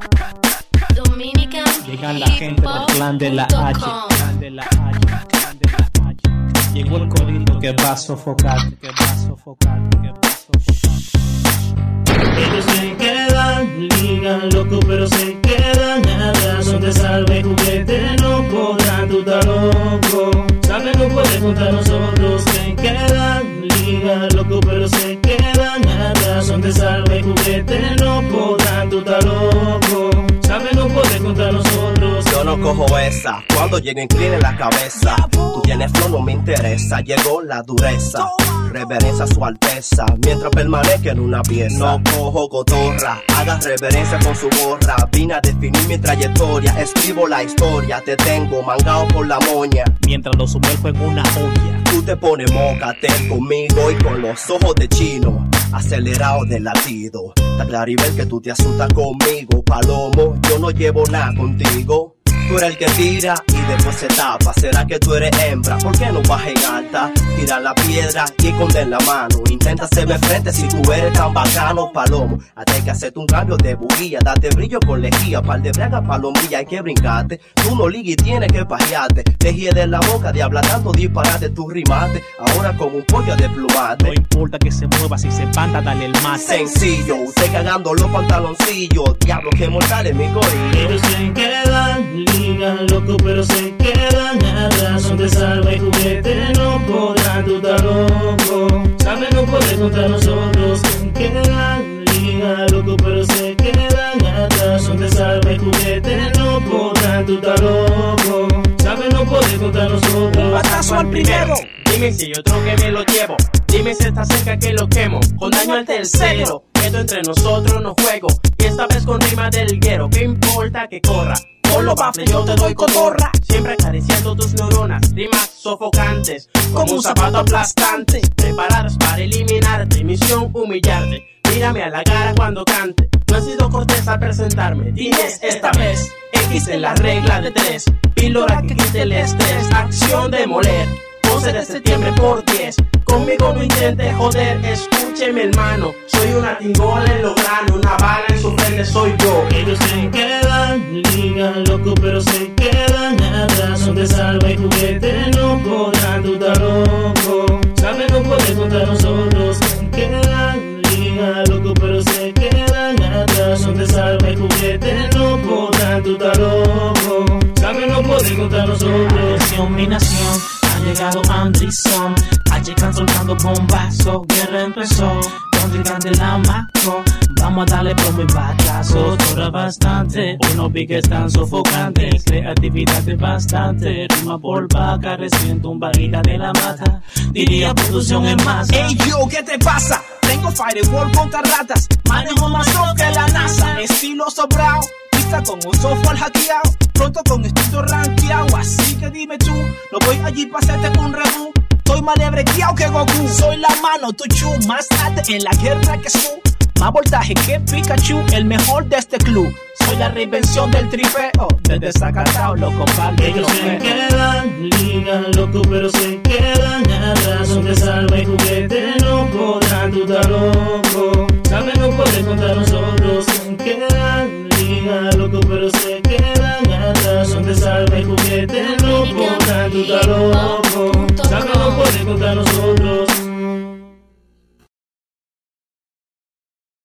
Llegan la gente del clan de la H. Llegó el corito que va a sofocar. Ellos se quedan, ligan loco pero se quedan atrás. No te salve juguete, no podrán, tú estás loco. Sabes no puedes contra nosotros. Se quedan, ligan loco pero se quedan atrás. No te salve juguete, no podrán, tú estás loco. Sabes no puedes contra nosotros. Yo no cojo esa, cuando llegue incline la cabeza. Tú tienes flow, no me interesa, llegó la dureza. Reverencia a su alteza, mientras permanezca en una pieza. No cojo cotorra, haga reverencia con su gorra. Vine a definir mi trayectoria, escribo la historia. Te tengo mangao por la moña, mientras lo sumerjo en una olla. Tú te pones mócate conmigo y con los ojos de chino, acelerado de latido. Está claribel que tú te asustas conmigo, palomo, yo no llevo nada contigo. Tú eres el que tira y después se tapa. ¿Será que tú eres hembra? ¿Por qué no vas en alta? Tira la piedra y esconde la mano. Intenta hacerme frente si tú eres tan bacano, palomo. Hay que hacerte un cambio de bujía. Date brillo con lejía, par de braga, palomilla, hay que brincarte. Tú no ligas y tienes que pajearte. Te hiede la boca de hablar tanto disparate. Tu rimate, ahora como un pollo de plumate. No importa que se mueva, si se panda, dale el mate. Sencillo, usted cagando los pantaloncillos. Diablo, que mortal es mi corillo. Ellos se quedan, ligan loco pero se quedan atrás. No te salve juguete, no podrán, tú estás loco. Sabes no puedes contra nosotros. Se quedan, ligan loco pero se quedan atrás. No te salve juguete, no podrán, tú estás loco. Sabes no puedes contra nosotros. Un batazo al primero, dime si yo otro que me lo llevo. Dime si está cerca que lo quemo, con daño al tercero. Esto entre nosotros no juego, y esta vez con rima del guero. ¿Qué importa que corra? Por los baffles yo te doy cotorra, siempre acariciando tus neuronas. Rimas sofocantes, como un zapato aplastante. Preparadas para eliminarte, misión humillarte. Mírame a la cara cuando cante. No he sido cortés al presentarme. Tienes esta vez X en la regla de 3. Píldora que quite el estrés. Acción de moler. 11 de septiembre por 10. Conmigo no intente joder. Escúcheme hermano. Soy una tingola en los granos. Una bala en su frente soy yo. Ellos se quedan, ligan loco pero se quedan atrás. No te salve juguete, no podrán, tú estás loco. Sabes no puedes contra nosotros. Se quedan, ligan loco pero se quedan atrás. No te salve juguete, no podrán, tú estás loco. Sabes no puedes contra nosotros. Atención mi nación, ha llegado Anderson. Llegan soltando bombazos, guerra empezó. Contrincante la macro, vamos a darle por mi batazo. Dura bastante, unos piques tan sofocantes. Creatividad de bastante, rima por vaca. Recién tumbadita de la mata, diría producción en masa. Ey yo, ¿qué te pasa? Tengo firewall contra ratas. Manejo más soft que la NASA. Estilo sobrao, pista con un software hackeado. Pronto con estilo rankeado. Así que dime tú, no voy allí pa' hacerte un rebú. Soy más lebrequeado que Goku. Soy la mano, tu chu. Más tarde en la guerra que su. Más voltaje que Pikachu. El mejor de este club. Soy la reinvención del tripeo. Desde Zacatau, loco, padre. Ellos se quedan, ligan loco pero se quedan atrás. No te salve juguete, no podrán, tú estás loco. Sabes no puedes